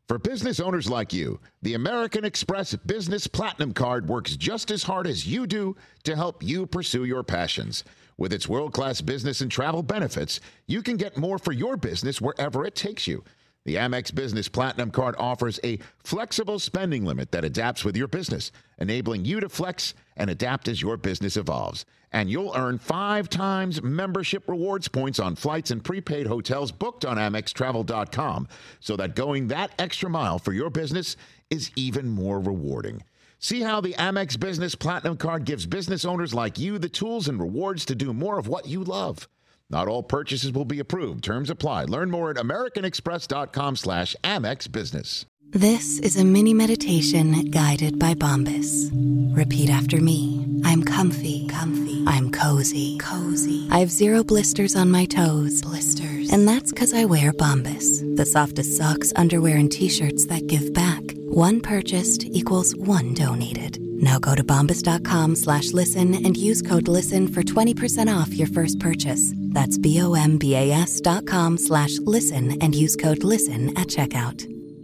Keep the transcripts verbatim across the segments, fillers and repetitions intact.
For business owners like you, the American Express Business Platinum Card works just as hard as you do to help you pursue your passions. With its world-class business and travel benefits, you can get more for your business wherever it takes you. The Amex Business Platinum Card offers a flexible spending limit that adapts with your business, enabling you to flex and adapt as your business evolves. And you'll earn five times membership rewards points on flights and prepaid hotels booked on Amex Travel dot com, so that going that extra mile for your business is even more rewarding. See how the Amex Business Platinum Card gives business owners like you the tools and rewards to do more of what you love. Not all purchases will be approved. Terms apply. Learn more at americanexpress.com slash Amex Business. This is a mini meditation guided by Bombas. Repeat after me. I'm comfy. Comfy. I'm cozy. Cozy. I have zero blisters on my toes. Blisters. And that's because I wear Bombas, the softest socks, underwear, and T-shirts that give back. One purchased equals one donated. Now go to bombas.com slash listen and use code LISTEN for twenty percent off your first purchase. That's B-O-M-B-A-S dot com slash listen and use code LISTEN at checkout.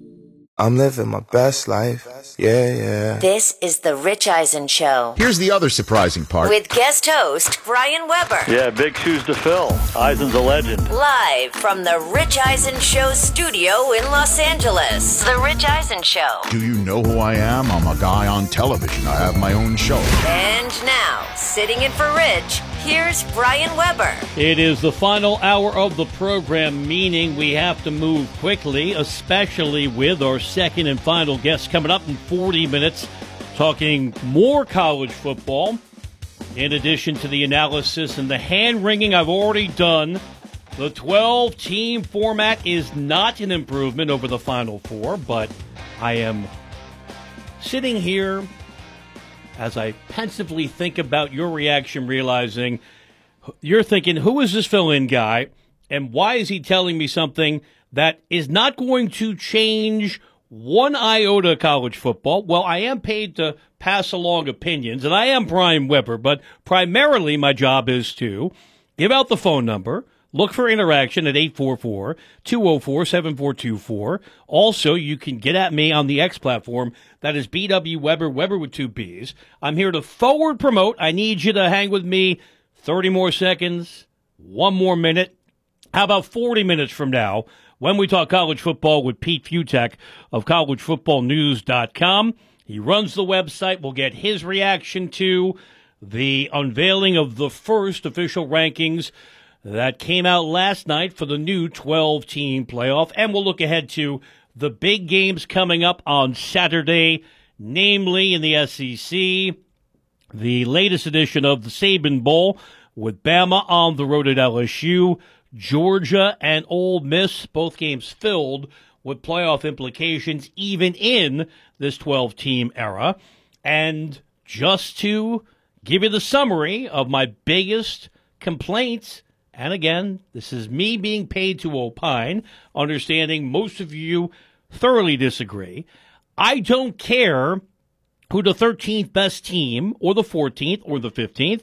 I'm living my best life. Yeah, yeah. This is The Rich Eisen Show. Here's the other surprising part. With guest host, Brian Weber. Yeah, big shoes to fill. Eisen's a legend. Live from The Rich Eisen Show studio in Los Angeles. The Rich Eisen Show. Do you know who I am? I'm a guy on television. I have my own show. And now, sitting in for Rich, here's Brian Weber. It is the final hour of the program, meaning we have to move quickly, especially with our second and final guest coming up in forty minutes, talking more college football. In addition to the analysis and the hand-wringing I've already done, the twelve-team format is not an improvement over the Final Four, but I am sitting here as I pensively think about your reaction, realizing you're thinking, who is this fill-in guy, and why is he telling me something that is not going to change one iota of college football? Well, I am paid to pass along opinions, and I am Brian Weber, but primarily my job is to give out the phone number, look for interaction at eight four four, two oh four, seven four two four. Also, you can get at me on the X platform. That is B W Weber, Weber with two B's. I'm here to forward promote. I need you to hang with me thirty more seconds, one more minute. How about forty minutes from now when we talk college football with Pete Futek of college football news dot com. He runs the website. We'll get his reaction to the unveiling of the first official rankings that came out last night for the new twelve-team playoff. And we'll look ahead to the big games coming up on Saturday, namely in the S E C, the latest edition of the Saban Bowl with Bama on the road at L S U, Georgia and Ole Miss, both games filled with playoff implications even in this twelve-team era. And just to give you the summary of my biggest complaints, and again, this is me being paid to opine, understanding most of you thoroughly disagree. I don't care who the thirteenth best team or the fourteenth or the fifteenth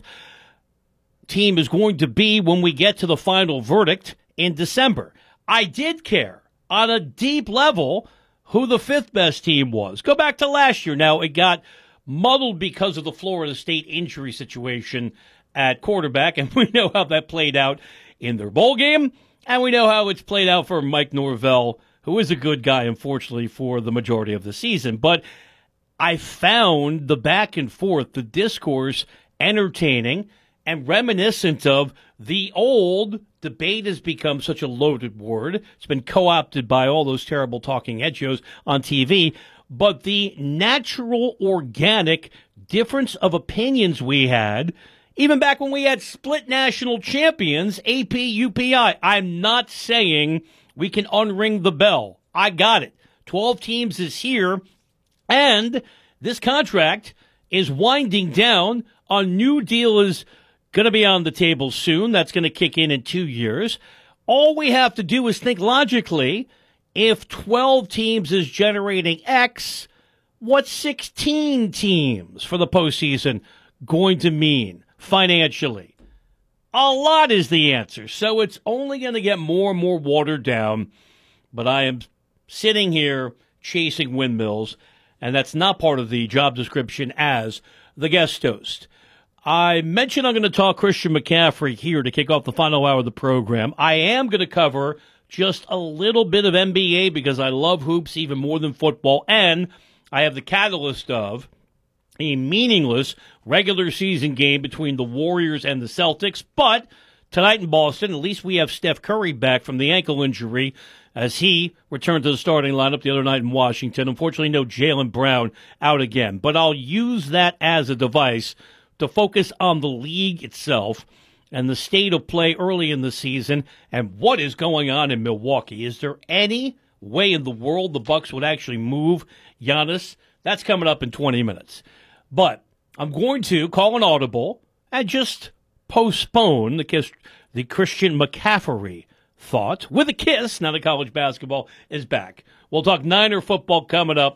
team is going to be when we get to the final verdict in December. I did care on a deep level who the fifth best team was. Go back to last year. Now, it got muddled because of the Florida State injury situation at quarterback, and we know how that played out in their bowl game, and we know how it's played out for Mike Norvell, who is a good guy, unfortunately, for the majority of the season. But I found the back and forth, the discourse, entertaining and reminiscent of the old debate. Has become such a loaded word. It's been co-opted by all those terrible talking head shows on T V. But the natural, organic difference of opinions we had, even back when we had split national champions, A P, U P I. I'm not saying we can unring the bell. I got it. twelve teams is here, and this contract is winding down. A new deal is going to be on the table soon. That's going to kick in in two years. All we have to do is think logically. If twelve teams is generating X, what's sixteen teams for the postseason going to mean financially? A lot is the answer. So it's only going to get more and more watered down. But I am sitting here chasing windmills, and that's not part of the job description as the guest host. I mentioned I'm going to talk Christian McCaffrey here to kick off the final hour of the program. I am going to cover just a little bit of N B A because I love hoops even more than football, and I have the catalyst of a meaningless regular season game between the Warriors and the Celtics. But tonight in Boston, at least we have Steph Curry back from the ankle injury as he returned to the starting lineup the other night in Washington. Unfortunately, no Jaylen Brown, out again. But I'll use that as a device to focus on the league itself and the state of play early in the season and what is going on in Milwaukee. Is there any way in the world the Bucks would actually move Giannis? That's coming up in twenty minutes. But I'm going to call an audible and just postpone the, kiss, the Christian McCaffrey thought with a kiss. Now that college basketball is back. We'll talk Niner football coming up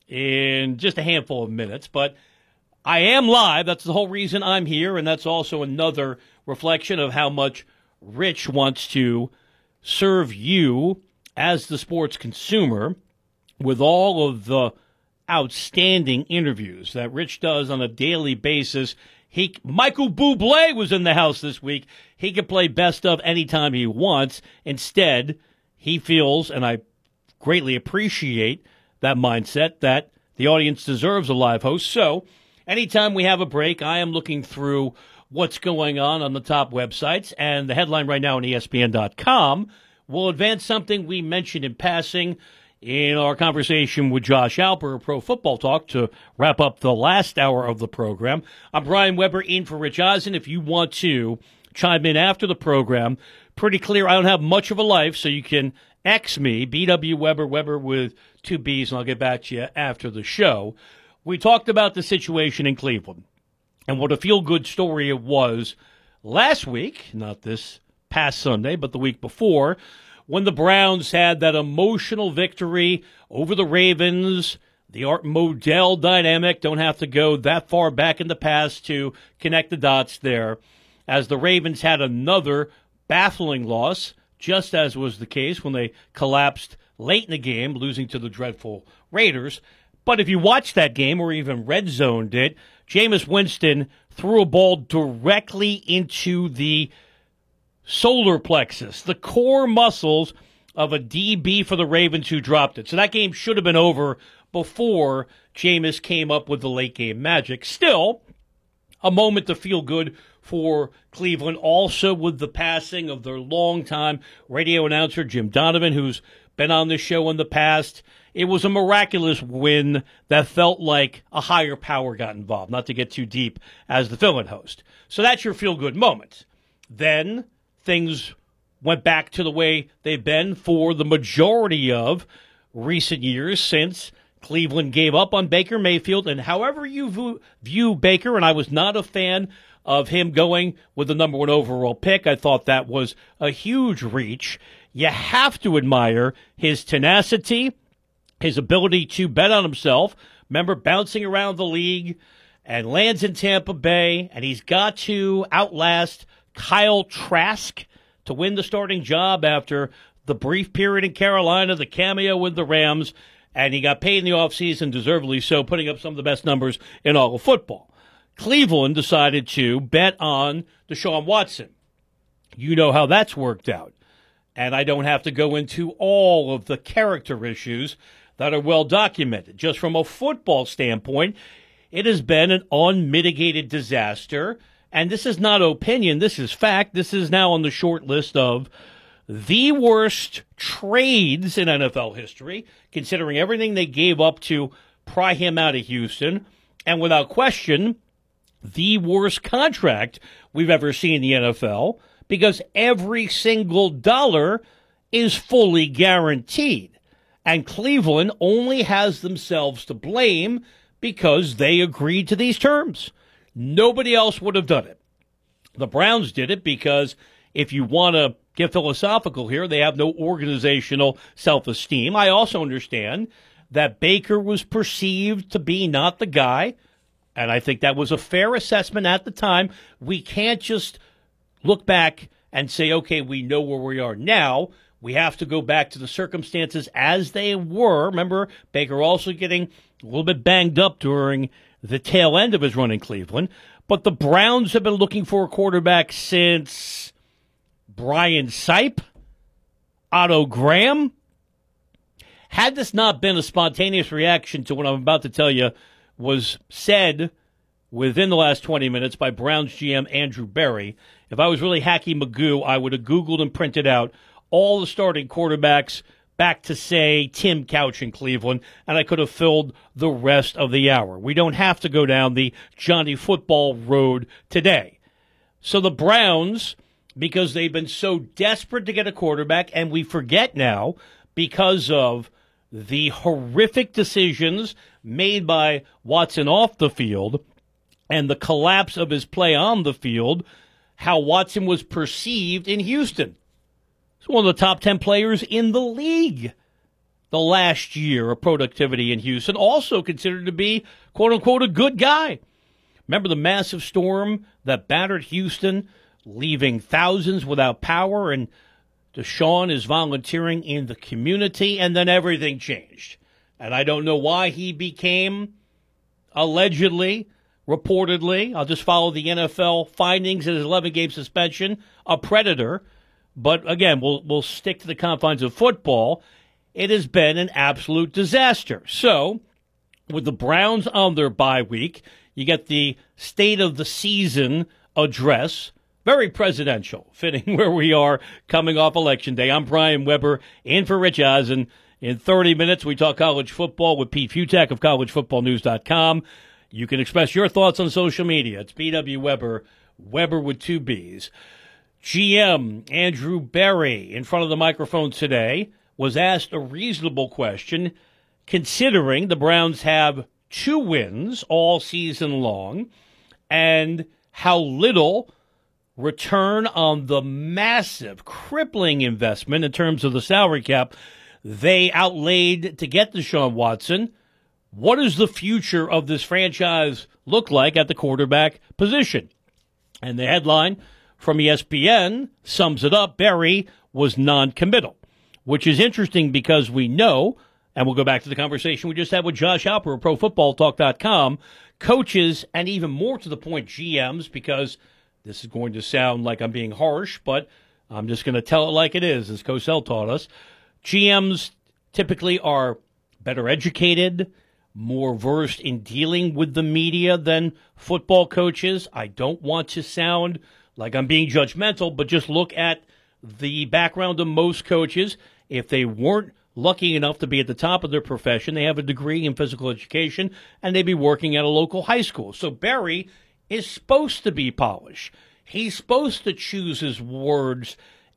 in just a handful of minutes. But I am live. That's the whole reason I'm here. And that's also another reflection of how much Rich wants to serve you as the sports consumer with all of the outstanding interviews that Rich does on a daily basis. He, Michael Bublé was in the house this week. He can play best of anytime he wants. Instead, he feels, and I greatly appreciate that mindset, that the audience deserves a live host. So anytime we have a break, I am looking through what's going on on the top websites. And the headline right now on E S P N dot com will advance something we mentioned in passing in our conversation with Josh Alper of Pro Football Talk to wrap up the last hour of the program. I'm Brian Weber in for Rich Eisen. If you want to chime in after the program, pretty clear I don't have much of a life, so you can X me, B W Weber, Weber with two B's, and I'll get back to you after the show. We talked about the situation in Cleveland and what a feel-good story it was last week, not this past Sunday, but the week before, when the Browns had that emotional victory over the Ravens. The Art Modell dynamic, don't have to go that far back in the past to connect the dots there, as the Ravens had another baffling loss, just as was the case when they collapsed late in the game, losing to the dreadful Raiders. But if you watched that game, or even red zoned it, Jameis Winston threw a ball directly into the solar plexus, the core muscles of a D B for the Ravens who dropped it. So that game should have been over before Jameis came up with the late game magic. Still, a moment to feel good for Cleveland, also with the passing of their longtime radio announcer, Jim Donovan, who's been on this show in the past. It was a miraculous win that felt like a higher power got involved, not to get too deep as the fill-in host. So that's your feel-good moment. Then things went back to the way they've been for the majority of recent years since Cleveland gave up on Baker Mayfield. And however you view Baker, and I was not a fan of him going with the number one overall pick, I thought that was a huge reach. You have to admire his tenacity, his ability to bet on himself. Remember, bouncing around the league and lands in Tampa Bay, and he's got to outlast Kyle Trask to win the starting job after the brief period in Carolina, the cameo with the Rams, and he got paid in the offseason, deservedly so, putting up some of the best numbers in all of football. Cleveland decided to bet on Deshaun Watson. You know how that's worked out. And I don't have to go into all of the character issues that are well documented. Just from a football standpoint, it has been an unmitigated disaster. And this is not opinion, this is fact. This is now on the short list of the worst trades in N F L history, considering everything they gave up to pry him out of Houston. And without question, the worst contract we've ever seen in the N F L, because every single dollar is fully guaranteed. And Cleveland only has themselves to blame because they agreed to these terms. Nobody else would have done it. The Browns did it because, if you want to get philosophical here, they have no organizational self-esteem. I also understand that Baker was perceived to be not the guy, and I think that was a fair assessment at the time. We can't just look back and say, okay, we know where we are now. we have to go back to the circumstances as they were. Remember, Baker also getting a little bit banged up during the tail end of his run in Cleveland. But the Browns have been looking for a quarterback since Brian Sipe, Otto Graham. Had this not been a spontaneous reaction to what I'm about to tell you was said within the last twenty minutes by Browns G M Andrew Berry, if I was really Hacky Magoo, I would have Googled and printed out all the starting quarterbacks back to, say, Tim Couch in Cleveland, and I could have filled the rest of the hour. We don't have to go down the Johnny Football road today. So the Browns, because they've been so desperate to get a quarterback, and we forget now, because of the horrific decisions made by Watson off the field and the collapse of his play on the field, how Watson was perceived in Houston. He's one of the top ten players in the league the last year of productivity in Houston, also considered to be, quote-unquote, a good guy. Remember the massive storm that battered Houston, leaving thousands without power, and Deshaun is volunteering in the community, and then everything changed. And I don't know why he became, allegedly, reportedly, I'll just follow the N F L findings in his eleven-game suspension, a predator. But again, we'll we'll stick to the confines of football. It has been an absolute disaster. So, with the Browns on their bye week, you get the State of the Season address. Very presidential, fitting where we are coming off Election Day. I'm Brian Weber, in for Rich Eisen. In thirty minutes, we talk college football with Pete Futak of college football news dot com. You can express your thoughts on social media. It's B W Weber, Weber with two B's. G M Andrew Berry, in front of the microphone today, was asked a reasonable question, considering the Browns have two wins all season long and how little return on the massive, crippling investment in terms of the salary cap they outlaid to get Deshaun Watson. What does the future of this franchise look like at the quarterback position? And the headline from E S P N sums it up. Berry was non-committal, which is interesting because we know, and we'll go back to the conversation we just had with Josh Halper of pro football talk dot com, coaches, and even more to the point, G Ms, because this is going to sound like I'm being harsh, but I'm just going to tell it like it is, as Cosell taught us. G Ms typically are better educated, more versed in dealing with the media than football coaches. I don't want to sound like I'm being judgmental, but just look at the background of most coaches. If they weren't lucky enough to be at the top of their profession, they have a degree in physical education, and they'd be working at a local high school. So Berry is supposed to be polished. He's supposed to choose his words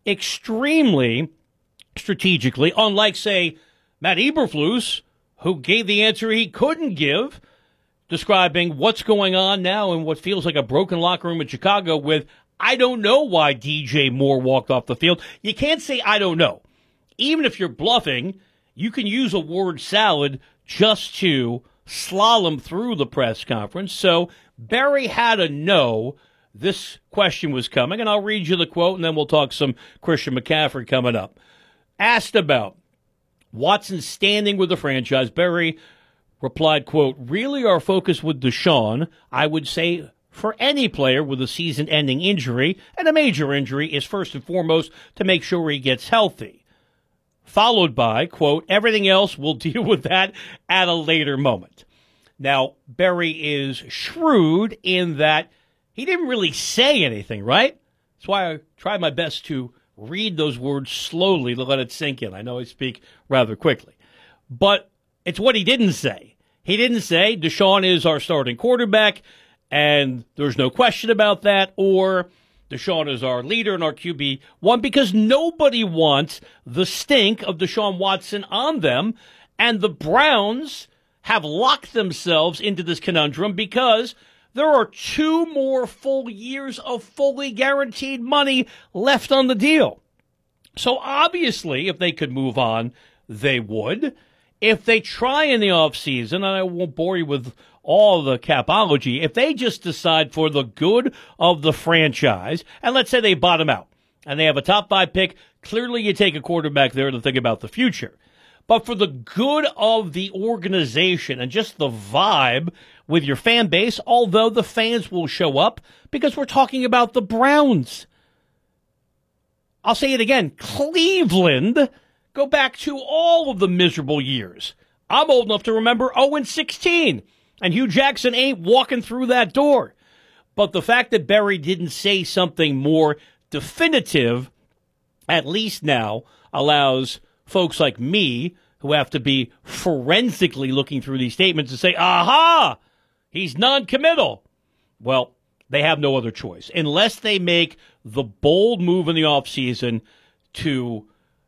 extremely strategically, unlike, say, Matt Eberflus, who gave the answer he couldn't give, describing what's going on now in what feels like a broken locker room in Chicago with, I don't know why D J Moore walked off the field. You can't say, I don't know. Even if you're bluffing, you can use a word salad just to slalom through the press conference. So Berry had to know this question was coming, and I'll read you the quote, and then we'll talk some Christian McCaffrey coming up. Asked about Watson's standing with the franchise, Berry replied, quote, really our focus with Deshaun, I would say for any player with a season-ending injury, and a major injury, is first and foremost to make sure he gets healthy. Followed by, quote, everything else, we'll deal with that at a later moment. Now, Berry is shrewd in that he didn't really say anything, right? That's why I tried my best to read those words slowly to let it sink in. I know I speak rather quickly. But it's what he didn't say. He didn't say Deshaun is our starting quarterback, and there's no question about that, or Deshaun is our leader and our Q B one, because nobody wants the stink of Deshaun Watson on them, and the Browns have locked themselves into this conundrum because there are two more full years of fully guaranteed money left on the deal. So obviously, if they could move on, they would. If they try in the offseason, and I won't bore you with all the capology, if they just decide for the good of the franchise, and let's say they bottom out, and they have a top five pick Clearly, you take a quarterback there to think about the future. But for the good of the organization and just the vibe with your fan base, although the fans will show up because we're talking about the Browns. I'll say it again. Cleveland, go back to all of the miserable years. I'm old enough to remember oh and sixteen, and Hugh Jackson ain't walking through that door. But the fact that Berry didn't say something more definitive, at least now, allows folks like me, who have to be forensically looking through these statements, to say, aha, he's non-committal. Well, they have no other choice. Unless they make the bold move in the offseason to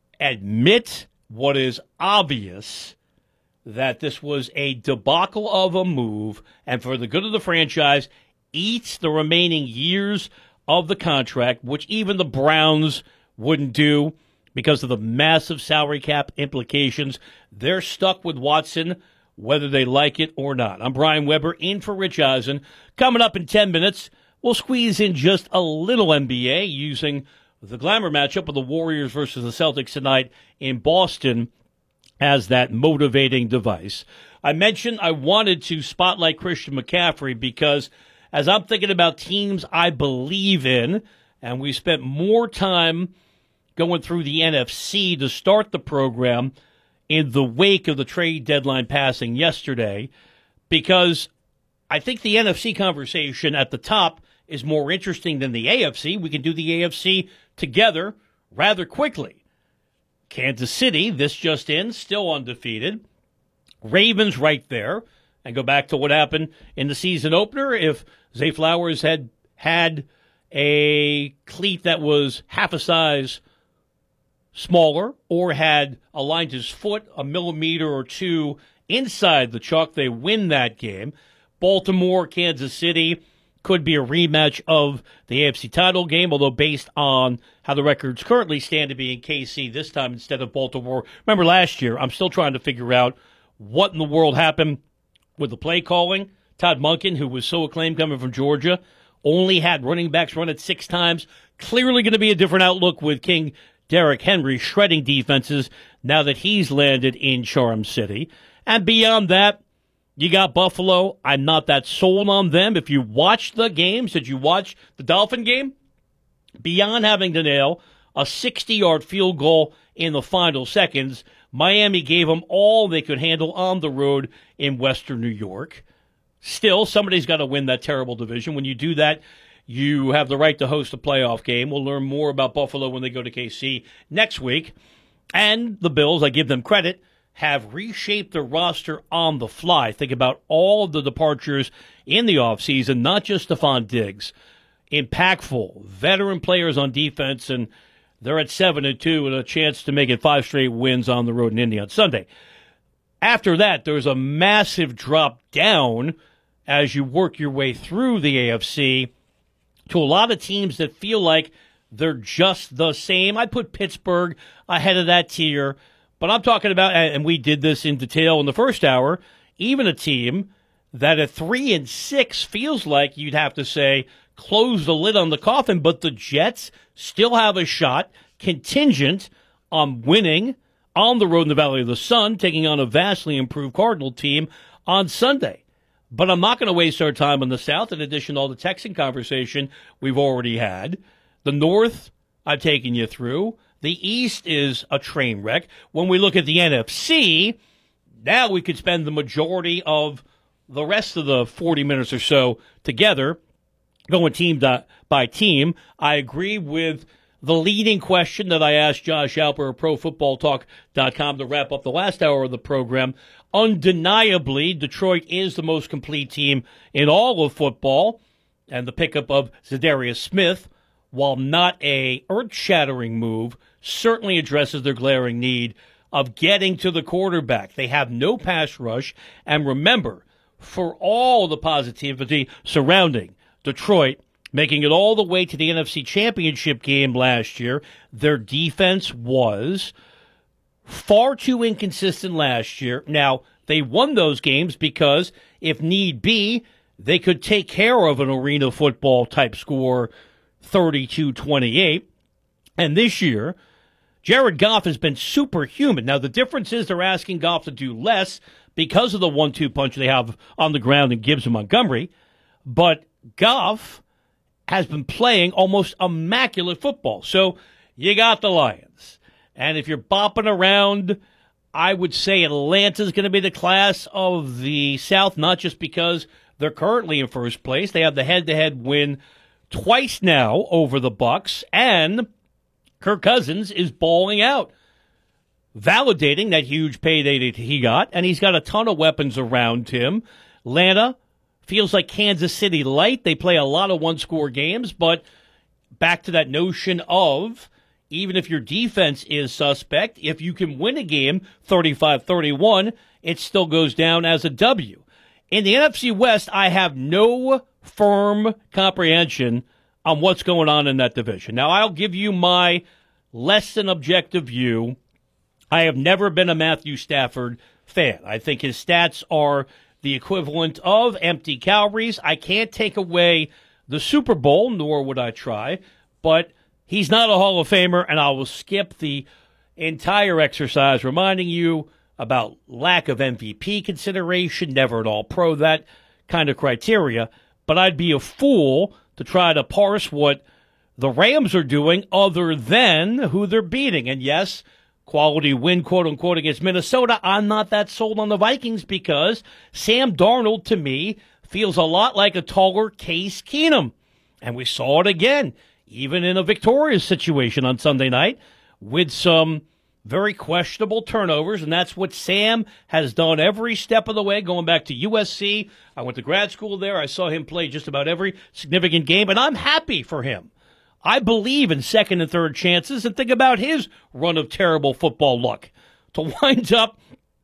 admit what is obvious, that this was a debacle of a move, and for the good of the franchise, eats the remaining years of the contract, which even the Browns wouldn't do because of the massive salary cap implications. They're stuck with Watson, whether they like it or not. I'm Brian Weber, in for Rich Eisen. Coming up in ten minutes, we'll squeeze in just a little N B A using the glamour matchup of the Warriors versus the Celtics tonight in Boston as that motivating device. I mentioned I wanted to spotlight Christian McCaffrey because as I'm thinking about teams I believe in, and we spent more time going through the N F C to start the program in the wake of the trade deadline passing yesterday, because I think the N F C conversation at the top is more interesting than the A F C. We can do the A F C together rather quickly. Kansas City, this just in, still undefeated. Ravens right there. And go back to what happened in the season opener. If Zay Flowers had had a cleat that was half a size smaller or had aligned his foot a millimeter or two inside the chalk, they win that game. Baltimore, Kansas City could be a rematch of the A F C title game, although based on how the records currently stand to be in K C this time instead of Baltimore. Remember last year, I'm still trying to figure out what in the world happened with the play calling. Todd Monken, who was so acclaimed coming from Georgia, only had running backs run it six times. Clearly going to be a different outlook with King Derrick Henry shredding defenses now that he's landed in Charm City. And beyond that, you got Buffalo. I'm not that sold on them. If you watched the games, did you watch the Dolphin game? Beyond having to nail a sixty-yard field goal in the final seconds, Miami gave them all they could handle on the road in Western New York. Still, somebody's got to win that terrible division. When you do that, you have the right to host a playoff game. We'll learn more about Buffalo when they go to K C next week. And the Bills, I give them credit, have reshaped their roster on the fly. Think about all of the departures in the offseason, not just Stephon Diggs. Impactful, veteran players on defense, and they're at seven and two and a chance to make it five straight wins on the road in Indy on Sunday. After that, there's a massive drop down as you work your way through the A F C to a lot of teams that feel like they're just the same. I put Pittsburgh ahead of that tier, but I'm talking about, and we did this in detail in the first hour, even a team that at three and six feels like you'd have to say close the lid on the coffin, but the Jets still have a shot contingent on winning on the road in the Valley of the Sun, taking on a vastly improved Cardinal team on Sunday. But I'm not going to waste our time on the South, in addition to all the Texan conversation we've already had. The North, I've taken you through. The East is a train wreck. When we look at the N F C, now we could spend the majority of the rest of the forty minutes or so together going team by team. I agree with the leading question that I asked Josh Alper of Pro Football Talk dot com to wrap up the last hour of the program. Undeniably, Detroit is the most complete team in all of football, and the pickup of Zadarius Smith, while not a earth-shattering move, certainly addresses their glaring need of getting to the quarterback. They have no pass rush, and remember, for all the positivity surrounding Detroit making it all the way to the N F C Championship game last year, their defense was far too inconsistent last year. Now, they won those games because, if need be, they could take care of an arena football type score, thirty-two twenty-eight. And this year, Jared Goff has been superhuman. Now, the difference is they're asking Goff to do less because of the one two punch they have on the ground in Gibbs and Montgomery. But Goff has been playing almost immaculate football. So you got the Lions. And if you're bopping around, I would say Atlanta's going to be the class of the South, not just because they're currently in first place. They have the head-to-head win twice now over the Bucs, and Kirk Cousins is balling out, validating that huge payday that he got, and he's got a ton of weapons around him. Atlanta feels like Kansas City light. They play a lot of one-score games, but back to that notion of even if your defense is suspect, if you can win a game thirty-five thirty-one, it still goes down as a W. In the N F C West, I have no firm comprehension on what's going on in that division. Now, I'll give you my less than objective view. I have never been a Matthew Stafford fan. I think his stats are the equivalent of empty calories. I can't take away the Super Bowl, nor would I try, but he's not a Hall of Famer, and I will skip the entire exercise reminding you about lack of M V P consideration, never an all-pro, that kind of criteria. But I'd be a fool to try to parse what the Rams are doing other than who they're beating. And yes, quality win, quote-unquote, against Minnesota. I'm not that sold on the Vikings because Sam Darnold, to me, feels a lot like a taller Case Keenum. And we saw it again, even in a victorious situation on Sunday night with some very questionable turnovers, and that's what Sam has done every step of the way, going back to U S C. I went to grad school there. I saw him play just about every significant game, and I'm happy for him. I believe in second and third chances, and think about his run of terrible football luck. To wind up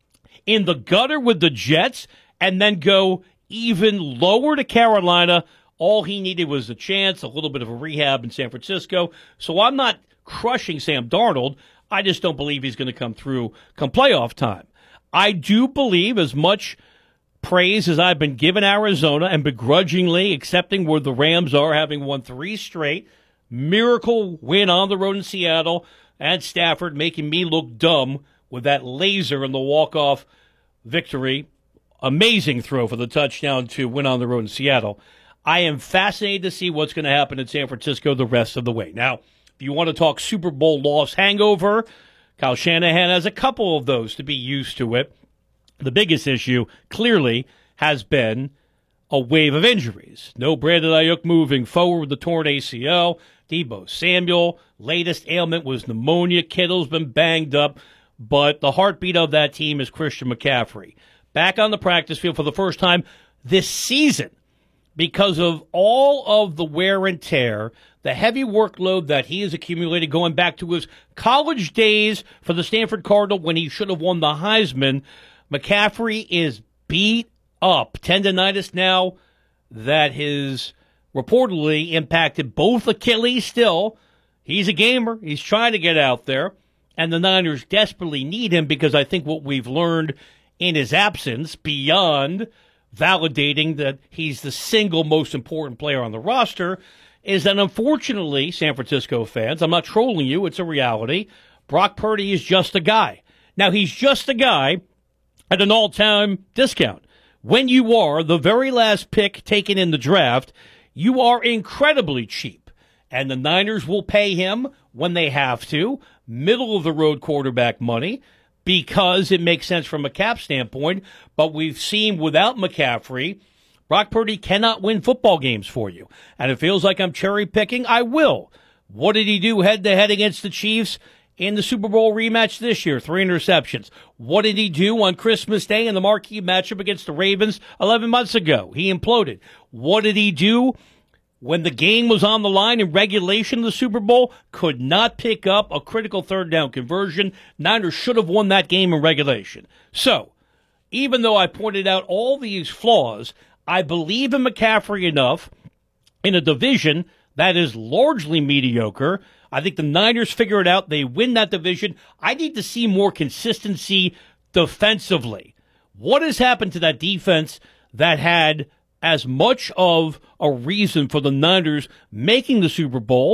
in the gutter with the Jets and then go even lower to Carolina, all he needed was a chance, a little bit of a rehab in San Francisco. So I'm not crushing Sam Darnold. I just don't believe he's going to come through come playoff time. I do believe, as much praise as I've been given Arizona and begrudgingly accepting where the Rams are, having won three straight, miracle win on the road in Seattle, and Stafford making me look dumb with that laser in the walk-off victory. Amazing throw for the touchdown to win on the road in Seattle. I am fascinated to see what's going to happen in San Francisco the rest of the way. Now, if you want to talk Super Bowl loss hangover, Kyle Shanahan has a couple of those to be used to it. The biggest issue, clearly, has been a wave of injuries. No Brandon Ayuk moving forward with the torn A C L. Deebo Samuel, latest ailment was pneumonia. Kittle's been banged up. But the heartbeat of that team is Christian McCaffrey. Back on the practice field for the first time this season because of all of the wear and tear, the heavy workload that he has accumulated going back to his college days for the Stanford Cardinal when he should have won the Heisman. McCaffrey is beat up. Tendonitis now that has reportedly impacted both Achilles still. He's a gamer. He's trying to get out there. And the Niners desperately need him because I think what we've learned in his absence, beyond validating that he's the single most important player on the roster, is that unfortunately, San Francisco fans, I'm not trolling you, it's a reality, Brock Purdy is just a guy. Now, he's just a guy at an all-time discount. When you are the very last pick taken in the draft, you are incredibly cheap. And the Niners will pay him when they have to, middle-of-the-road quarterback money, because it makes sense from a cap standpoint. But we've seen without McCaffrey, Brock Purdy cannot win football games for you. And it feels like I'm cherry-picking. I will. What did he do head-to-head against the Chiefs in the Super Bowl rematch this year? Three interceptions. What did he do on Christmas Day in the marquee matchup against the Ravens eleven months ago? He imploded. What did he do when the game was on the line in regulation of the Super Bowl? Could not pick up a critical third down conversion. Niners should have won that game in regulation. So, even though I pointed out all these flaws, I believe in McCaffrey enough in a division that is largely mediocre. I think the Niners figure it out. They win that division. I need to see more consistency defensively. What has happened to that defense that had as much of a reason for the Niners making the Super Bowl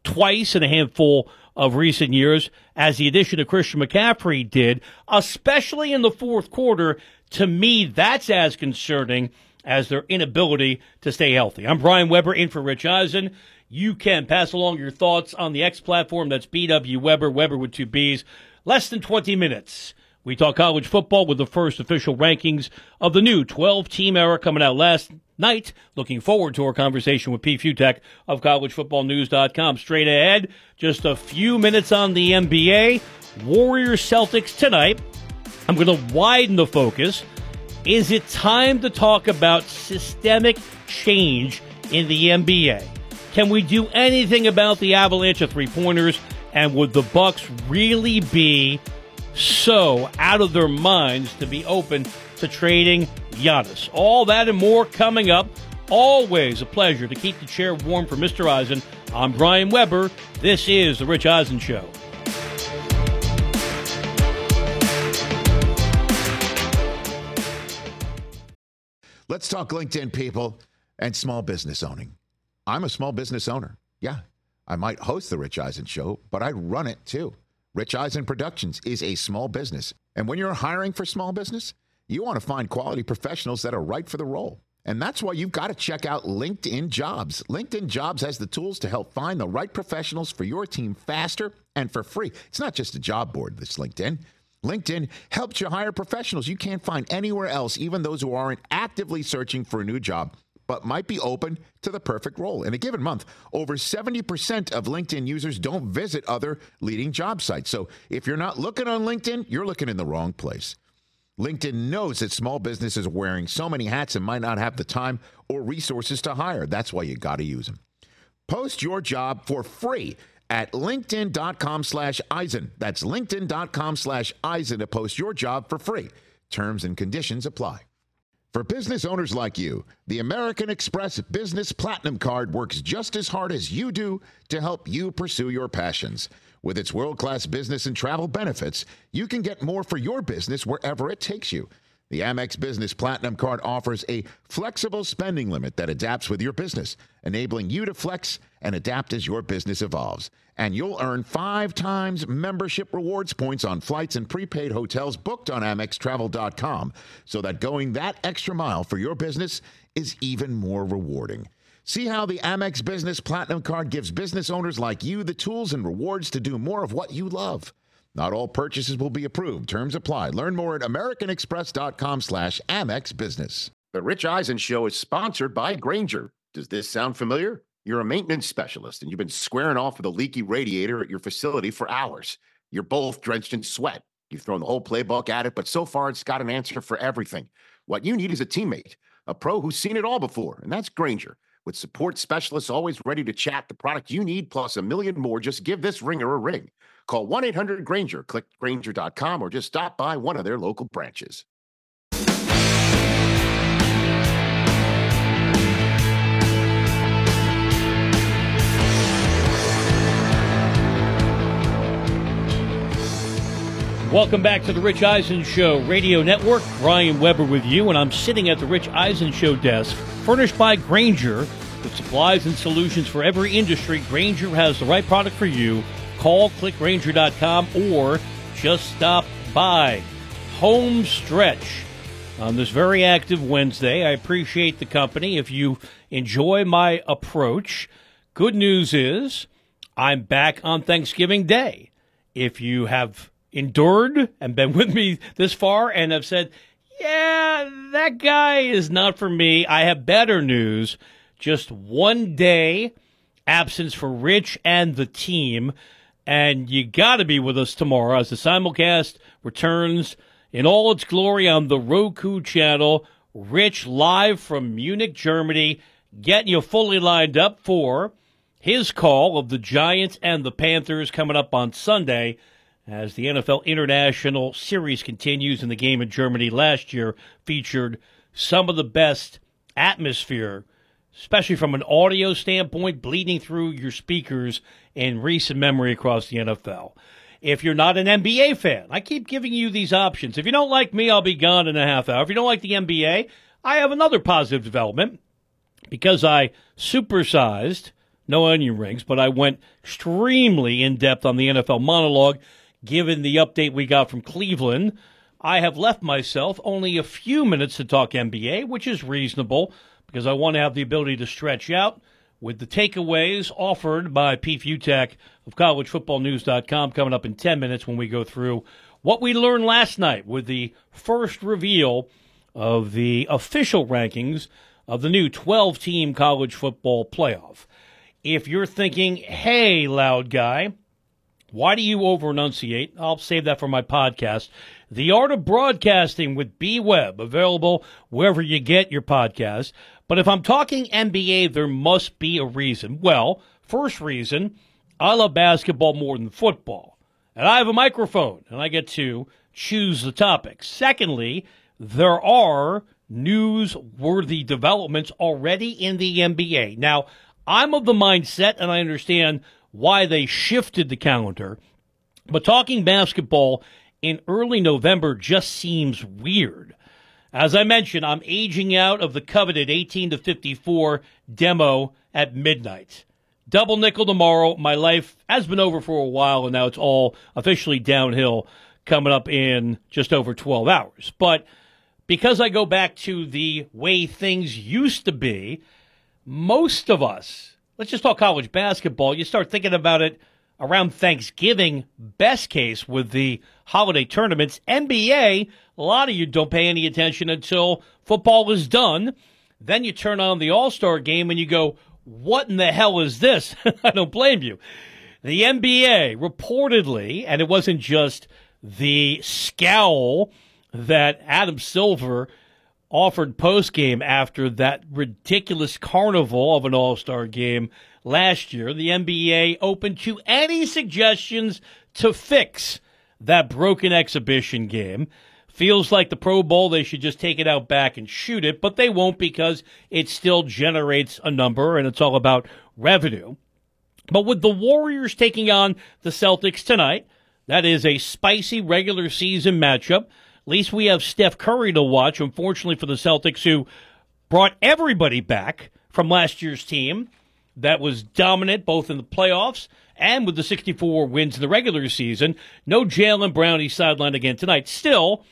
twice in a handful of recent years, as the addition of Christian McCaffrey did, especially in the fourth quarter. To me, that's as concerning as their inability to stay healthy. I'm Brian Weber, in for Rich Eisen. You can pass along your thoughts on the X platform. That's B W Weber, Weber with two B's. Less than twenty minutes. We talk college football with the first official rankings of the new twelve-team era coming out last night. Looking forward to our conversation with Pete Futek of college football news dot com. Straight ahead, just a few minutes on the N B A. Warriors Celtics tonight. I'm going to widen the focus. Is it time to talk about systemic change in the N B A? Can we do anything about the avalanche of three-pointers? And would the Bucks really be so out of their minds to be open to trading Giannis? All that and more coming up. Always a pleasure to keep the chair warm for Mister Eisen. I'm Brian Weber. This is The Rich Eisen Show. Let's talk LinkedIn, people, and small business owning. I'm a small business owner. Yeah, I might host The Rich Eisen Show, but I run it too. Rich Eisen Productions is a small business. And when you're hiring for small business, you want to find quality professionals that are right for the role. And that's why you've got to check out LinkedIn Jobs. LinkedIn Jobs has the tools to help find the right professionals for your team faster and for free. It's not just a job board, this LinkedIn. LinkedIn helps you hire professionals you can't find anywhere else, even those who aren't actively searching for a new job, but might be open to the perfect role. In a given month, over seventy percent of LinkedIn users don't visit other leading job sites. So if you're not looking on LinkedIn, you're looking in the wrong place. LinkedIn knows that small businesses are wearing so many hats and might not have the time or resources to hire. That's why you got to use them. Post your job for free at linkedin.com slash Eisen. That's linkedin.com slash Eisen to post your job for free. Terms and conditions apply. For business owners like you, the American Express Business Platinum Card works just as hard as you do to help you pursue your passions. With its world-class business and travel benefits, you can get more for your business wherever it takes you. The Amex Business Platinum Card offers a flexible spending limit that adapts with your business, enabling you to flex and adapt as your business evolves. And you'll earn five times membership rewards points on flights and prepaid hotels booked on Amex Travel dot com, so that going that extra mile for your business is even more rewarding. See how the Amex Business Platinum Card gives business owners like you the tools and rewards to do more of what you love. Not all purchases will be approved. Terms apply. Learn more at americanexpress.com slash Amex Business. The Rich Eisen Show is sponsored by Grainger. Does this sound familiar? You're a maintenance specialist, and you've been squaring off with a leaky radiator at your facility for hours. You're both drenched in sweat. You've thrown the whole playbook at it, but so far it's got an answer for everything. What you need is a teammate, a pro who's seen it all before, and that's Grainger. With support specialists always ready to chat the product you need, plus a million more, just give this ringer a ring. Call one eight hundred Grainger, click Grainger dot com, or just stop by one of their local branches. Welcome back to the Rich Eisen Show Radio Network. Brian Weber with you, and I'm sitting at the Rich Eisen Show desk, furnished by Grainger, with supplies and solutions for every industry. Grainger has the right product for you. Call, click Grainger dot com, or just stop by. Home stretch on this very active Wednesday. I appreciate the company. If you enjoy my approach, good news is I'm back on Thanksgiving Day. If you have endured and been with me this far and have said, yeah, that guy is not for me, I have better news. Just one day absence for Rich and the team, and you got to be with us tomorrow as the simulcast returns in all its glory on the Roku channel. Rich live from Munich, Germany, getting you fully lined up for his call of the Giants and the Panthers coming up on Sunday, as the N F L International Series continues. In the game in Germany last year featured some of the best atmosphere, especially from an audio standpoint, bleeding through your speakers in recent memory across the N F L. If you're not an N B A fan, I keep giving you these options. If you don't like me, I'll be gone in a half hour. If you don't like the N B A, I have another positive development. Because I supersized no onion rings, but I went extremely in-depth on the N F L monologue, given the update we got from Cleveland. I have left myself only a few minutes to talk N B A, which is reasonable because I want to have the ability to stretch out with the takeaways offered by Pete Futak of college football news dot com coming up in ten minutes when we go through what we learned last night with the first reveal of the official rankings of the new twelve-team college football playoff. If you're thinking, hey, loud guy, why do you over-enunciate? I'll save that for my podcast, The Art of Broadcasting with B. Webb, available wherever you get your podcast. But if I'm talking N B A, there must be a reason. Well, first reason, I love basketball more than football. And I have a microphone, and I get to choose the topics. Secondly, there are newsworthy developments already in the N B A. Now, I'm of the mindset, and I understand why they shifted the calendar, but talking basketball in early November just seems weird. As I mentioned, I'm aging out of the coveted eighteen to fifty-four demo at midnight. Double nickel tomorrow. My life has been over for a while, and now it's all officially downhill coming up in just over twelve hours. But because I go back to the way things used to be, most of us, let's just talk college basketball, you start thinking about it around Thanksgiving, best case with the holiday tournaments. N B A, a lot of you don't pay any attention until football is done. Then you turn on the All-Star game and you go, what in the hell is this? I don't blame you. The N B A reportedly, and it wasn't just the scowl that Adam Silver offered postgame after that ridiculous carnival of an All-Star game last year, the N B A open to any suggestions to fix that broken exhibition game. Feels like the Pro Bowl, they should just take it out back and shoot it, but they won't because it still generates a number, and it's all about revenue. But with the Warriors taking on the Celtics tonight, that is a spicy regular season matchup. At least we have Steph Curry to watch, unfortunately for the Celtics, who brought everybody back from last year's team that was dominant both in the playoffs and with the sixty-four wins in the regular season. No Jaylen Brown, he's sidelined again tonight. Still,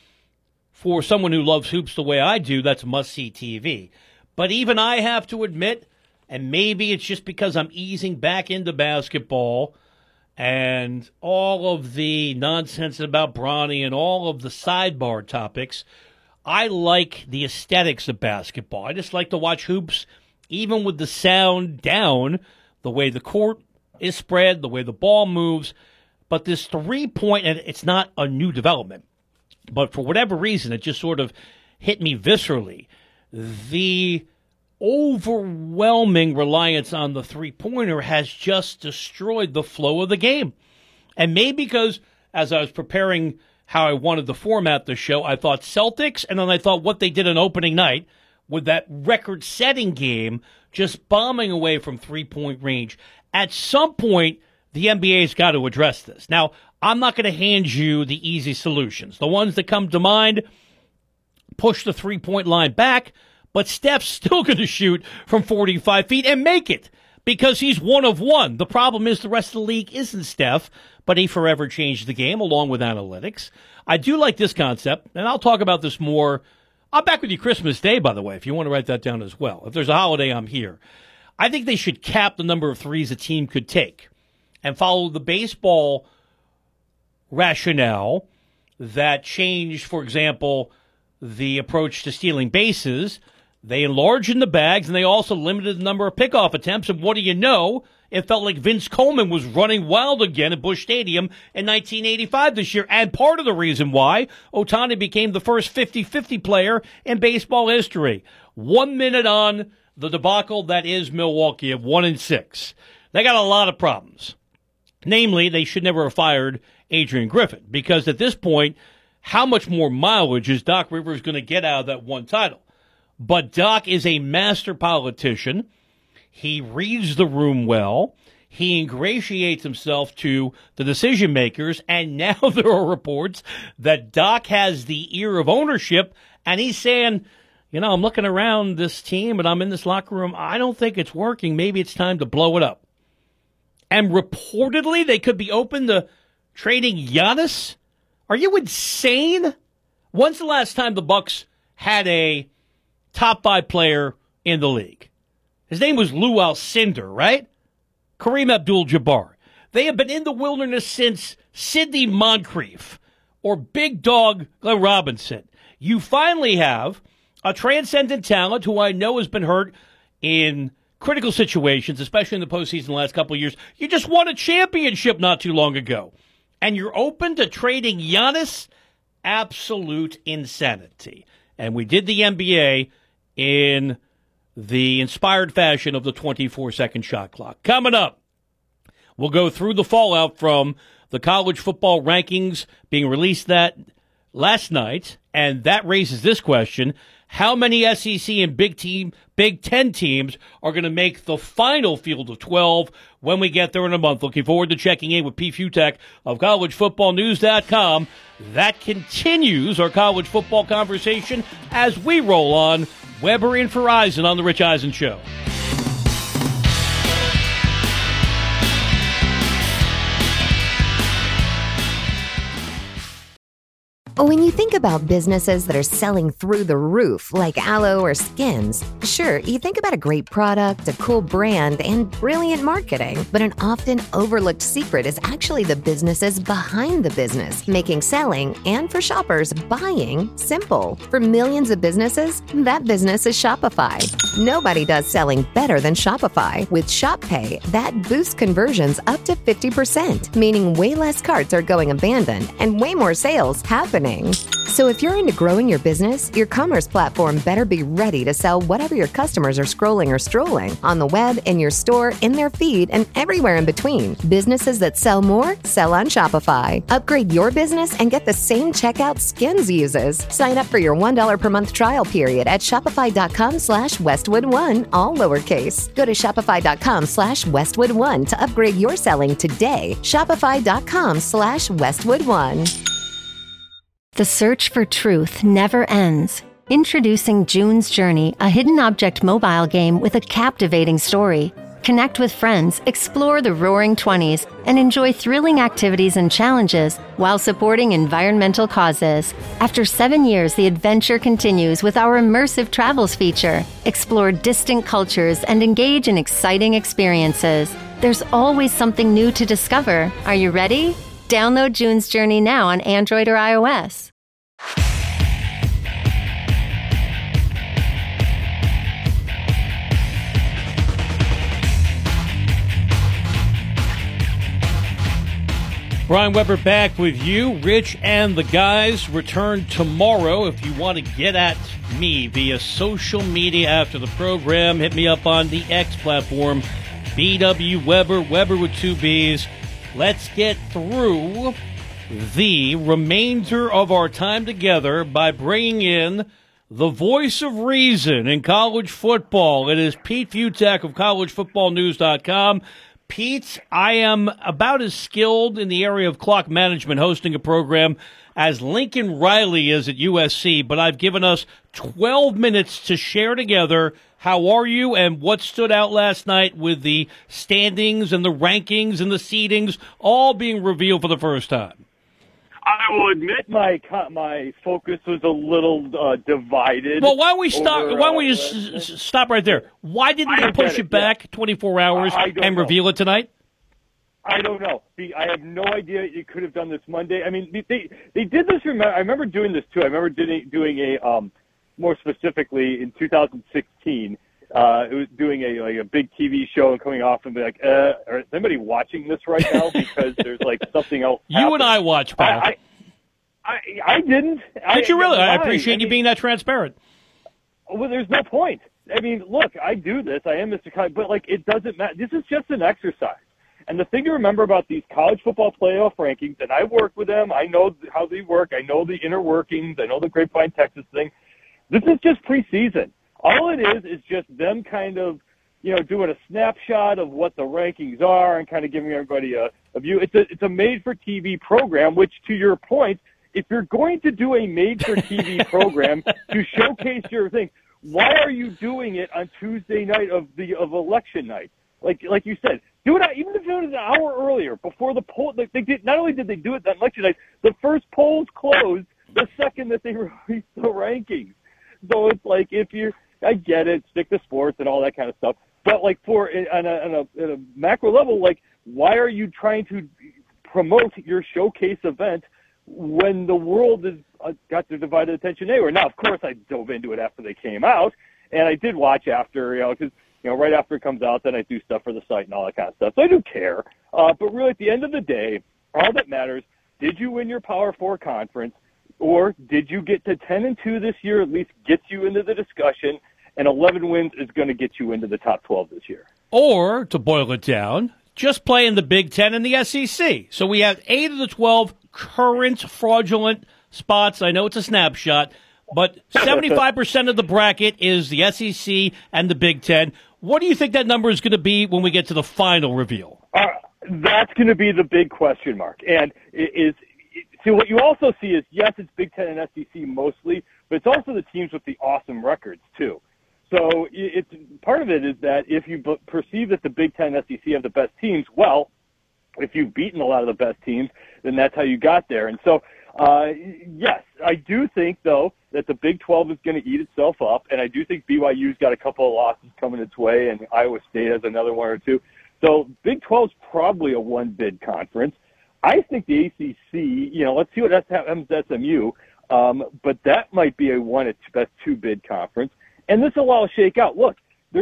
for someone who loves hoops the way I do, that's must-see T V. But even I have to admit, and maybe it's just because I'm easing back into basketball and all of the nonsense about Bronny and all of the sidebar topics, I like the aesthetics of basketball. I just like to watch hoops, even with the sound down, the way the court is spread, the way the ball moves. But this three-point, and it's not a new development, but for whatever reason, it just sort of hit me viscerally. The overwhelming reliance on the three-pointer has just destroyed the flow of the game. And maybe because, as I was preparing how I wanted to format the show, I thought Celtics, and then I thought what they did on opening night with that record-setting game, just bombing away from three-point range. At some point, the N B A's got to address this. Now, I'm not going to hand you the easy solutions. The ones that come to mind, push the three-point line back, but Steph's still going to shoot from forty-five feet and make it because he's one of one. The problem is the rest of the league isn't Steph, but he forever changed the game along with analytics. I do like this concept, and I'll talk about this more. I'm back with you Christmas Day, by the way, if you want to write that down as well. If there's a holiday, I'm here. I think they should cap the number of threes a team could take and follow the baseball rationale that changed, for example, the approach to stealing bases. They enlarged the bags, and they also limited the number of pickoff attempts. And what do you know? It felt like Vince Coleman was running wild again at Busch Stadium in nineteen eighty-five this year. And part of the reason why Ohtani became the first fifty-fifty player in baseball history. One minute on the debacle that is Milwaukee at one and six. They got a lot of problems. Namely, they should never have fired Adrian Griffin, because at this point, how much more mileage is Doc Rivers going to get out of that one title? But Doc is a master politician. He reads the room well. He ingratiates himself to the decision makers, and now there are reports that Doc has the ear of ownership, and he's saying, you know, I'm looking around this team, and I'm in this locker room. I don't think it's working. Maybe it's time to blow it up. and reportedly they could be open to trading Giannis? Are you insane? When's the last time the Bucks had a top five player in the league? His name was Lou Alcindor, right? Kareem Abdul-Jabbar. They have been in the wilderness since Sidney Moncrief or Big Dog Glenn Robinson. You finally have a transcendent talent who I know has been hurt in critical situations, especially in the postseason the last couple of years. You just won a championship not too long ago. And you're open to trading Giannis? Absolute insanity. And we did the N B A in the inspired fashion of the twenty-four second shot clock. Coming up, we'll go through the fallout from the college football rankings being released that last night, and that raises this question. How many S E C and Big Team, Big Ten teams are going to make the final field of twelve when we get there in a month? Looking forward to checking in with Pete Fiutak of college football news dot com. That continues our college football conversation as we roll on. Weber in for Eisen on The Rich Eisen Show. When you think about businesses that are selling through the roof, like Aloe or Skims, sure, you think about a great product, a cool brand, and brilliant marketing. But an often overlooked secret is actually the businesses behind the business, making selling and, for shoppers, buying simple. For millions of businesses, that business is Shopify. Nobody does selling better than Shopify. With Shop Pay, that boosts conversions up to fifty percent, meaning way less carts are going abandoned and way more sales happening. So if you're into growing your business, your commerce platform better be ready to sell whatever your customers are scrolling or strolling on the web, in your store, in their feed, and everywhere in between. Businesses that sell more, sell on Shopify. Upgrade your business and get the same checkout Skims uses. Sign up for your one dollar per month trial period at shopify.com slash Westwood One, all lowercase. Go to shopify.com slash Westwood One to upgrade your selling today. Shopify.com slash Westwood One. The search for truth never ends. Introducing June's Journey, a hidden object mobile game with a captivating story. Connect with friends, explore the Roaring Twenties, and enjoy thrilling activities and challenges while supporting environmental causes. After seven years, the adventure continues with our immersive travels feature. Explore distant cultures and engage in exciting experiences. There's always something new to discover. Are you ready? Download June's Journey now on Android or iOS. Brian Weber back with you. Rich and the guys return tomorrow. If you want to get at me via social media after the program, hit me up on the X platform, B W Weber, Weber with two B's. Let's get through the remainder of our time together by bringing in the voice of reason in college football. It is Pete Fiutak of college football news dot com. Pete, I am about as skilled in the area of clock management hosting a program as Lincoln Riley is at U S C, but I've given us twelve minutes to share together. How are you, and what stood out last night with the standings and the rankings and the seedings all being revealed for the first time? I will admit my my focus was a little uh, divided. Well, why don't we stop? over, why don't we uh, just s- stop right there? Why didn't I they push get it it, back yeah. twenty-four hours I don't and know. reveal it tonight? I don't know. See, I have no idea you could have done this Monday. I mean, they they, they did this. Remember, I remember doing this too. I remember doing doing a um, more specifically in two thousand sixteen. Uh, it was doing a like a big T V show and coming off and be like, uh, is anybody watching this right now? Because there's like something else. You happening. and I watch, pal. I, I, I, I didn't. Did you really? I why? appreciate I you mean, being that transparent. Well, there's no point. I mean, look, I do this. I am Mister College, but like, it doesn't matter. This is just an exercise. And the thing to remember about these college football playoff rankings, and I work with them. I know how they work. I know the inner workings. I know the Grapevine, Texas thing. This is just preseason. All it is is just them kind of, you know, doing a snapshot of what the rankings are and kind of giving everybody a, a view. It's a it's a made-for-T V program, which, to your point, if you're going to do a made-for-T V program to showcase your thing, why are you doing it on Tuesday night of the of election night? Like like you said, Do it even if it was an hour earlier before the poll. They, they did not only did they do it that election night, the first polls closed the second that they released the rankings. So it's like if you're, I get it, stick to sports and all that kind of stuff. But like for on a, on a, on a macro level, like why are you trying to promote your showcase event when the world has uh, got their divided attention anywhere? Now, of course, I dove into it after they came out, and I did watch after, you know, because you know right after it comes out, then I do stuff for the site and all that kind of stuff. So I do care. Uh, but really, at the end of the day, all that matters: did you win your Power Four conference, or did you get to ten and two this year? At least gets you into the discussion. And eleven wins is going to get you into the top twelve this year. Or, to boil it down, just play in the Big Ten and the S E C. So we have eight of the twelve current fraudulent spots. I know it's a snapshot, but seventy-five percent of the bracket is the S E C and the Big Ten. What do you think that number is going to be when we get to the final reveal? Uh, that's going to be the big question mark. And it is see, what you also see is, yes, it's Big Ten and S E C mostly, but it's also the teams with the awesome records, too. So it's part of it is that if you b- perceive that the Big Ten and S E C have the best teams, well, if you've beaten a lot of the best teams, then that's how you got there. And so, uh, yes, I do think, though, that the Big twelve is going to eat itself up, and I do think B Y U's got a couple of losses coming its way, and Iowa State has another one or two. So Big twelve's probably a one-bid conference. I think the A C C, you know, let's see what happens at S M U, um, but that might be a one at best two-bid conference. And this will all shake out. Look,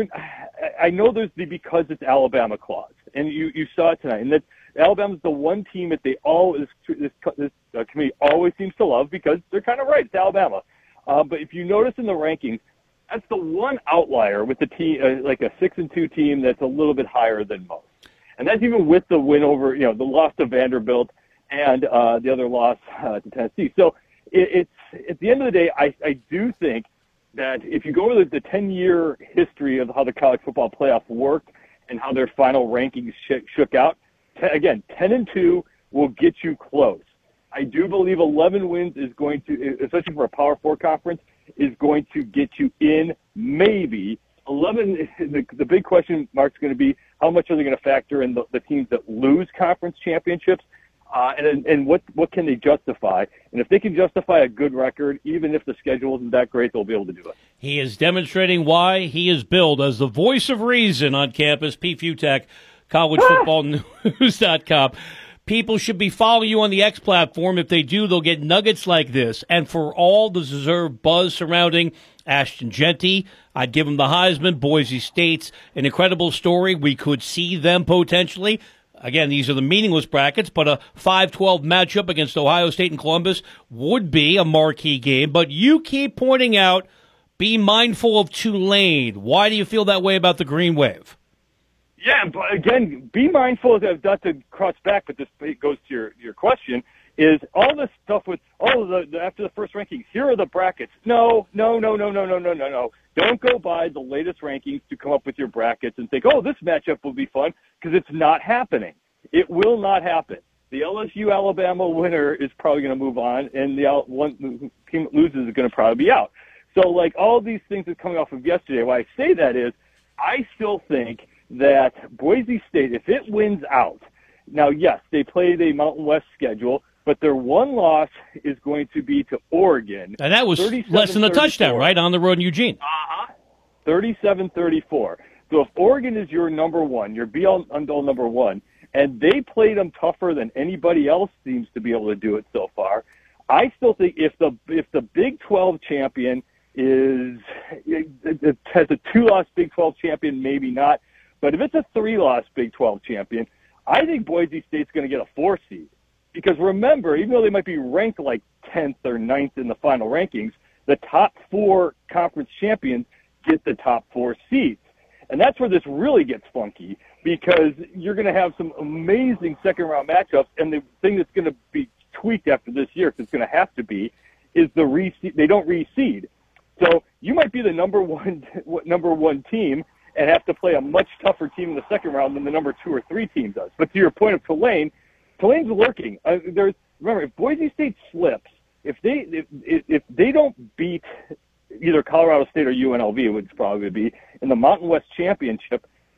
I know there's the because it's Alabama clause, and you, you saw it tonight. And that Alabama's the one team that they always this, this uh, committee always seems to love because they're kind of right. It's Alabama. Uh, but if you notice in the rankings, that's the one outlier with the team, uh, like a six and two team that's a little bit higher than most. And that's even with the win over, you know, the loss to Vanderbilt and uh, the other loss uh, to Tennessee. So it, it's at the end of the day, I, I do think that if you go over the ten-year history of how the college football playoff worked and how their final rankings sh- shook out, t- again, ten and two will get you close. I do believe eleven wins is going to, especially for a Power Four conference, is going to get you in maybe. eleven, the, the big question mark is going to be how much are they going to factor in the, the teams that lose conference championships, uh, and and what, what can they justify? And if they can justify a good record, even if the schedule isn't that great, they'll be able to do it. He is demonstrating why he is billed as the voice of reason on campus. Pete Fiutak, college football news dot com. People should be following you on the X platform. If they do, they'll get nuggets like this. And for all the deserved buzz surrounding Ashton Jeanty, I'd give him the Heisman. Boise State's an incredible story. We could see them potentially. Again, these are the meaningless brackets, but a five twelve matchup against Ohio State and Columbus would be a marquee game. But you keep pointing out, be mindful of Tulane. Why do you feel that way about the Green Wave? Yeah, but again, be mindful of, not to cross back, but this goes to your, your question, is all this stuff with, oh, the, the, after the first rankings, here are the brackets. No, no, no, no, no, no, no, no, no. Don't go by the latest rankings to come up with your brackets and think, oh, this matchup will be fun, because it's not happening. It will not happen. The L S U-Alabama winner is probably going to move on, and the one team that loses is going to probably be out. So, like, all these things that are coming off of yesterday, why I say that is I still think that Boise State, if it wins out, now, yes, they played a Mountain West schedule, but their one loss is going to be to Oregon. And that was less than a touchdown, right, on the road in Eugene. Uh-huh. thirty-seven thirty-four. So if Oregon is your number one, your be-all, end-all number one, and they played them tougher than anybody else seems to be able to do it so far, I still think if the if the Big twelve champion is it, it has a two-loss Big twelve champion, maybe not, but if it's a three-loss Big twelve champion, I think Boise State's going to get a four seed. Because remember, even though they might be ranked like tenth or ninth in the final rankings, the top four conference champions get the top four seeds. And that's where this really gets funky, because you're going to have some amazing second-round matchups, and the thing that's going to be tweaked after this year, because it's going to have to be, is the reseed. They don't reseed. So you might be the number one number one team and have to play a much tougher team in the second round than the number two or three team does. But to your point of Tulane, Tulane's lurking. Uh, there's remember, if Boise State slips, if they if, if they don't beat either Colorado State or U N L V, it would probably be in the Mountain West Championship,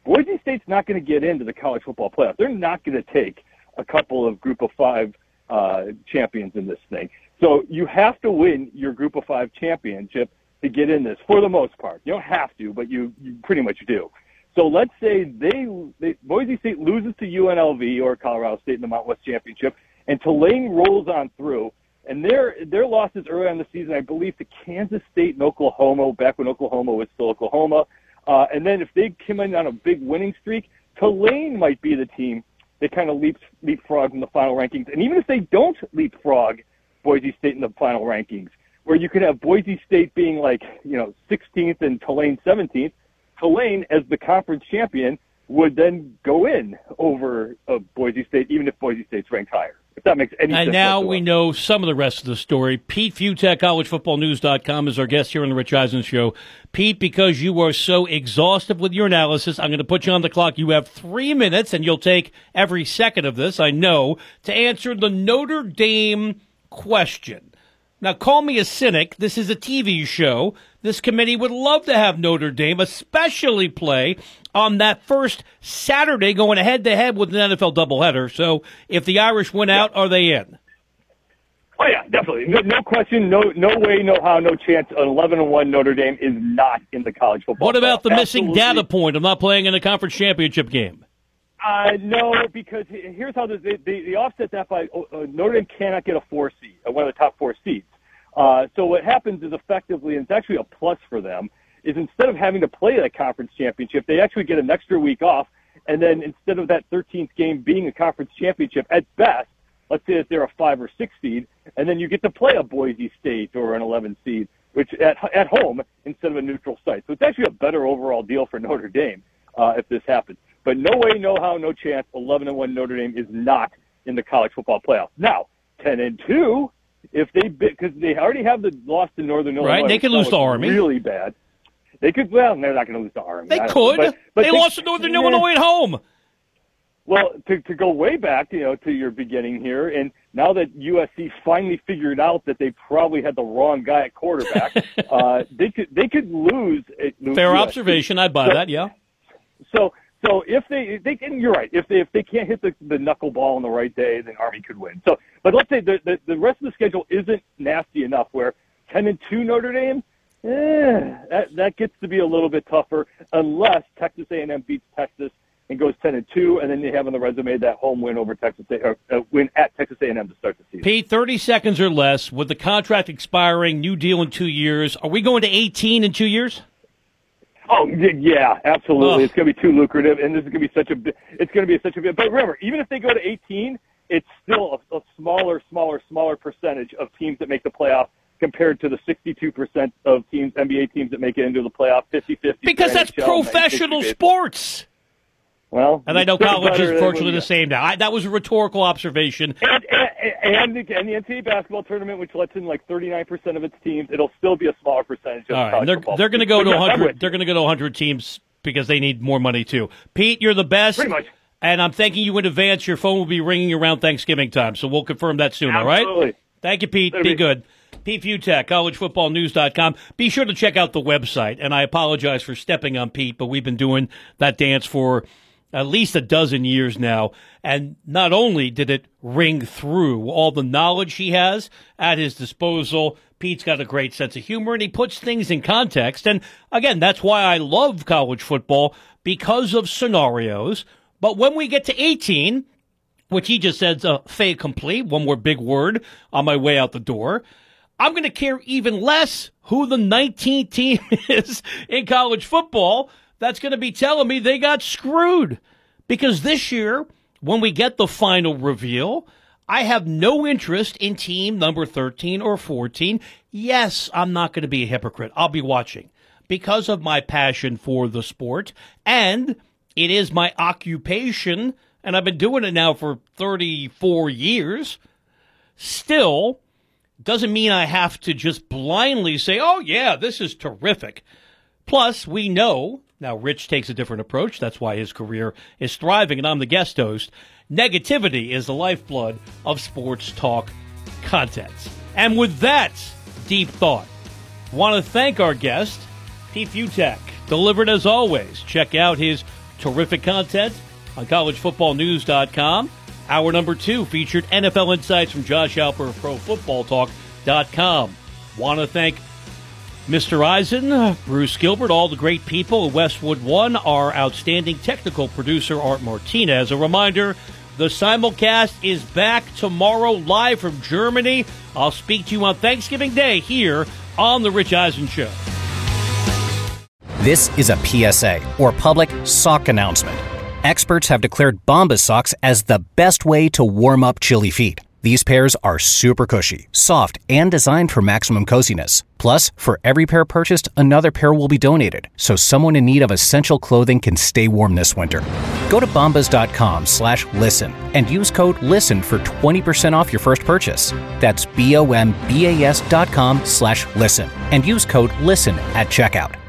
Boise State's not going to get into the college football playoff. They're not going to take a couple of group of five uh, champions in this thing. So you have to win your group of five championship to get in this, for the most part. You don't have to, but you, you pretty much do. So let's say they, they Boise State loses to U N L V or Colorado State in the Mountain West Championship, and Tulane rolls on through. And their their losses early on the season, I believe, to Kansas State and Oklahoma, back when Oklahoma was still Oklahoma. Uh, and then if they come in on a big winning streak, Tulane might be the team that kind of leaps leapfrog in the final rankings. And even if they don't leapfrog Boise State in the final rankings, where you could have Boise State being like, you know, sixteenth and Tulane seventeenth, Tulane, as the conference champion, would then go in over uh, Boise State, even if Boise State's ranked higher. If that makes any sense. And now whatsoever. we know some of the rest of the story. Pete Fiutak, college football news dot com, is our guest here on the Rich Eisen Show. Pete, because you are so exhaustive with your analysis, I'm going to put you on the clock. You have three minutes, and you'll take every second of this, I know, to answer the Notre Dame question. Now, call me a cynic. This is a T V show. This committee would love to have Notre Dame especially play on that first Saturday going head-to-head with an N F L doubleheader. So if the Irish win out, are they in? Oh, yeah, definitely. No, no question, no no way, no how, no chance. An eleven and one Notre Dame is not in the college football What about the playoff. missing Absolutely. data point of not playing in a conference championship game? Uh, no, because here's how they, they, they offset that by uh, Notre Dame cannot get a four seed, uh, one of the top four seeds. Uh, so what happens is effectively, and it's actually a plus for them, is instead of having to play that conference championship, they actually get an extra week off, and then instead of that thirteenth game being a conference championship, at best, let's say that they're a five or six seed, and then you get to play a Boise State or an eleven seed, which at at home instead of a neutral site. So it's actually a better overall deal for Notre Dame uh, if this happens. But no way, no how, no chance. eleven and one Notre Dame is not in the college football playoff. Now, ten and two. If they, because they already have the loss to Northern Illinois, Right, they could lose to Army. Really bad. They could. Well, they're not going to lose to Army. They I don't could. know, but, but they, they lost to Northern Illinois at home. Well, to to go way back, you know, to your beginning here, and now that U S C finally figured out that they probably had the wrong guy at quarterback, uh, they could they could lose. lose Fair U S C. observation. I'd buy so, that. Yeah. So. So if they, they and you're right, if they if they can't hit the, the knuckleball on the right day, then Army could win. So, but let's say the, the the rest of the schedule isn't nasty enough where ten and two Notre Dame, eh, that that gets to be a little bit tougher unless Texas A and M beats Texas and goes ten and two, and then they have on the resume that home win over Texas A, or uh, win at Texas A and M to start the season. Pete, thirty seconds or less with the contract expiring, new deal in two years. Are we going to eighteen in two years? Oh yeah, absolutely. Ugh. It's going to be too lucrative, and this is going to be such a. It's going to be such a bit. But remember, even if they go to eighteen, it's still a, a smaller, smaller, smaller percentage of teams that make the playoff compared to the sixty-two percent of teams, N B A teams that make it into the playoff, fifty-fifty. Because that's N H L, professional ninety-sixty sports. Well, And I know it's still college better is than virtually when- the same now. I, that was a rhetorical observation. And, and, and, the, and the N C double A basketball tournament, which lets in like thirty-nine percent of its teams, it'll still be a smaller percentage of All right, college and they're football. they're going to go But to yeah, I'm one hundred. with They're you. going to go to one hundred teams because they need more money too. Pete, you're the best. Pretty much. And I'm thanking you in advance. Your phone will be ringing around Thanksgiving time, so we'll confirm that soon. All right. Absolutely. Thank you, Pete. That'd Be be- good. Pete Fiutak, college football news dot com. Be sure to check out the website. And I apologize for stepping on Pete, but we've been doing that dance for at least a dozen years now. And not only did it ring through all the knowledge he has at his disposal, Pete's got a great sense of humor, and he puts things in context. And again, that's why I love college football, because of scenarios. But when we get to eighteen, which he just said's a fait accompli, one more big word on my way out the door, I'm going to care even less who the nineteenth team is in college football. That's going to be telling me they got screwed. Because this year, when we get the final reveal, I have no interest in team number thirteen or fourteen. Yes, I'm not going to be a hypocrite. I'll be watching because of my passion for the sport, and it is my occupation, and I've been doing it now for thirty-four years. Still, doesn't mean I have to just blindly say, oh, yeah, this is terrific. Plus, we know, now Rich takes a different approach. That's why his career is thriving, and I'm the guest host. Negativity is the lifeblood of sports talk content. And with that deep thought, want to thank our guest, Pete Fiutak, delivered as always. Check out his Terrific content on college football news dot com. Hour number two featured N F L insights from Josh Alper of pro football talk dot com. Want to thank Mister Eisen, Bruce Gilbert, all the great people at Westwood One, our outstanding technical producer, Art Martinez. A reminder, the simulcast is back tomorrow live from Germany. I'll speak to you on Thanksgiving Day here on The Rich Eisen Show. This is a P S A, or public sock announcement. Experts have declared Bombas socks as the best way to warm up chilly feet. These pairs are super cushy, soft, and designed for maximum coziness. Plus, for every pair purchased, another pair will be donated, so someone in need of essential clothing can stay warm this winter. Go to bombas.com slash listen and use code LISTEN for twenty percent off your first purchase. That's B-O-M-B-A-S dot com slash listen and use code LISTEN at checkout.